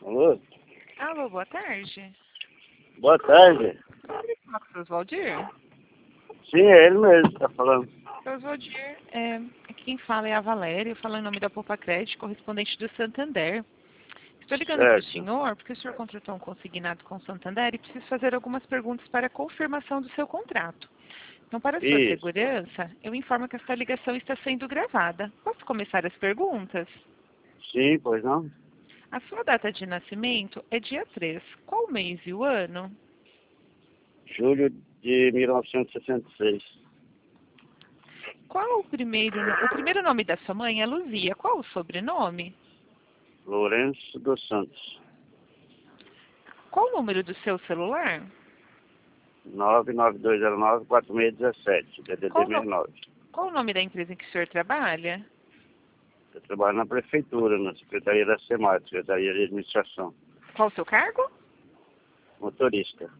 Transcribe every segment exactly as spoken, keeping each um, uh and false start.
Alô? Alô, boa tarde. Boa tarde. Fala com o seu Oswaldir? Sim, é ele mesmo que tá falando. Seu Oswaldir, é, quem fala é a Valéria, eu falo em nome da Poupa Crédito, correspondente do Santander. Estou ligando para o Certo. senhor porque o senhor contratou um consignado com o Santander e preciso fazer algumas perguntas para a confirmação do seu contrato. Então, para a sua Isso. segurança, eu informo que esta ligação está sendo gravada. Posso começar as perguntas? Sim, pois não? A sua data de nascimento é dia três. Qual o mês e o ano? Julho de mil novecentos e sessenta e seis. Qual o primeiro, no- o primeiro nome da sua mãe é Luzia. Qual o sobrenome? Lourenço dos Santos. Qual o número do seu celular? nove nove dois zero nove quatro seis um sete, D D D Qual o, sessenta no- e nove. qual o nome da empresa em que o senhor trabalha? Eu trabalho na prefeitura, na Secretaria da SEMAR, Secretaria de Administração. Qual o seu cargo? Motorista.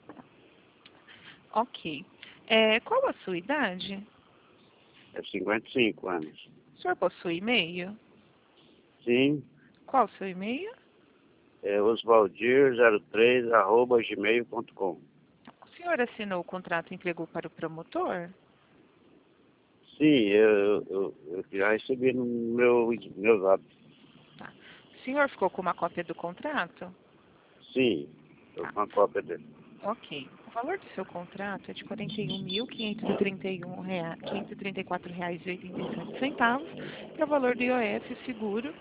Ok. É, qual a sua idade? É cinquenta e cinco anos. O senhor possui e-mail? Sim, Qual o seu e-mail? é osvaldir zero três arroba gmail ponto com. O senhor assinou o contrato e entregou para o promotor? Sim, eu, eu, eu já recebi no meu, meu zap. Tá. O senhor ficou com uma cópia do contrato? Sim, estou Tá. com a cópia dele. Ok. O valor do seu contrato é de quarenta e um mil quinhentos e trinta e um reais, quinhentos e trinta e quatro reais e oitenta e sete centavos, que é o valor do I O F, seguro,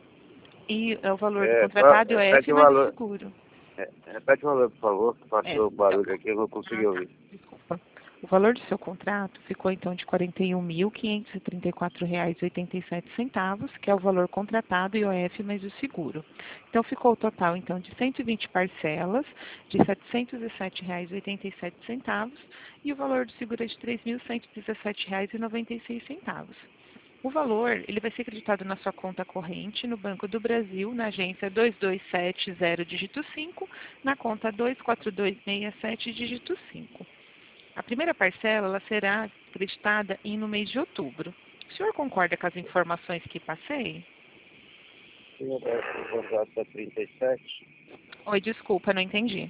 e é o valor do É, só, contratado I O F repete o mais o valor. seguro. É, repete o valor, por favor, que É, passou o então, barulho aqui, eu não consegui ah, tá. ouvir. Desculpa. O valor do seu contrato ficou então de quarenta e um mil quinhentos e trinta e quatro reais e oitenta e sete centavos, que é o valor contratado I O F mais o seguro. Então ficou o total então de cento e vinte parcelas de setecentos e sete reais e oitenta e sete centavos e o valor do seguro é de três mil cento e dezessete reais e noventa e seis centavos. O valor ele vai ser acreditado na sua conta corrente no Banco do Brasil, na agência dois dois sete zero dígito cinco, na conta dois quatro dois seis sete dígito cinco. A primeira parcela ela será acreditada em no mês de outubro. O senhor concorda com as informações que passei? Sim, o contrato está trinta e sete. Oi, desculpa, não entendi.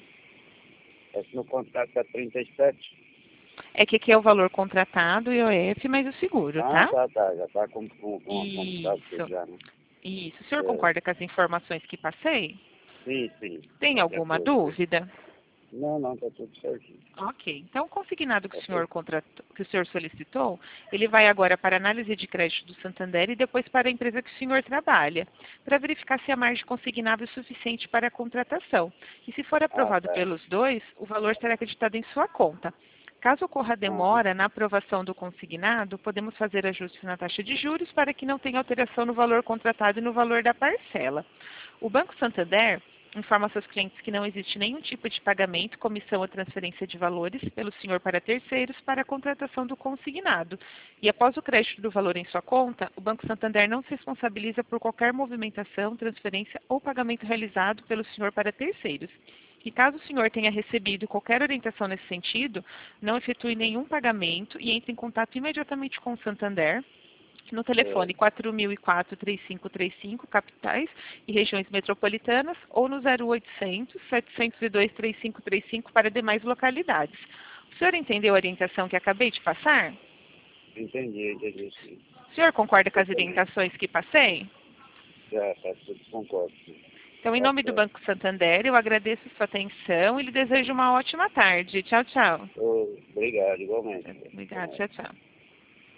Esse no contrato está trinta e sete. É que aqui é o valor contratado, I O F, mais o seguro, Ah, tá? tá, tá. Já está com, com, com, computado tudo Isso, já, né? isso. O senhor É, concorda com as informações que passei? sim, sim. Tem Tá de alguma acordo. dúvida? Não, não, está tudo certinho. Ok. Então, o consignado que o Ok? senhor contratou, que o senhor solicitou, ele vai agora para a análise de crédito do Santander e depois para a empresa que o senhor trabalha, para verificar se a margem consignável é suficiente para a contratação. E se for Ah, aprovado tá. pelos dois, o valor será acreditado em sua conta. Caso ocorra Uhum. demora na aprovação do consignado, podemos fazer ajustes na taxa de juros para que não tenha alteração no valor contratado e no valor da parcela. O Banco Santander informa seus clientes que não existe nenhum tipo de pagamento, comissão ou transferência de valores pelo senhor para terceiros para a contratação do consignado. E após o crédito do valor em sua conta, o Banco Santander não se responsabiliza por qualquer movimentação, transferência ou pagamento realizado pelo senhor para terceiros. E caso o senhor tenha recebido qualquer orientação nesse sentido, não efetue nenhum pagamento e entre em contato imediatamente com o Santander no É, telefone quatro mil e quatro, três cinco três cinco, capitais e regiões metropolitanas, ou no zero oitocentos, setecentos e dois, três cinco três cinco para demais localidades. O senhor entendeu a orientação que acabei de passar? entendi, entendi, sim. O senhor concorda com as Perfeitamente. orientações que passei? Já, tá tudo concordo, sim. Então, em Tá nome do certo. Banco Santander, eu agradeço sua atenção e lhe desejo uma ótima tarde. Tchau, tchau. Ô, obrigado, igualmente. Até Obrigada, mais. tchau, tchau.